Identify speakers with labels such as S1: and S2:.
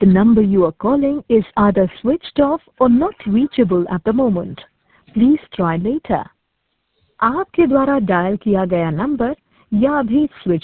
S1: The number you are calling is either switched off or not reachable at the moment. Please try later. आपके द्वारा dial किया गया number या अभी switch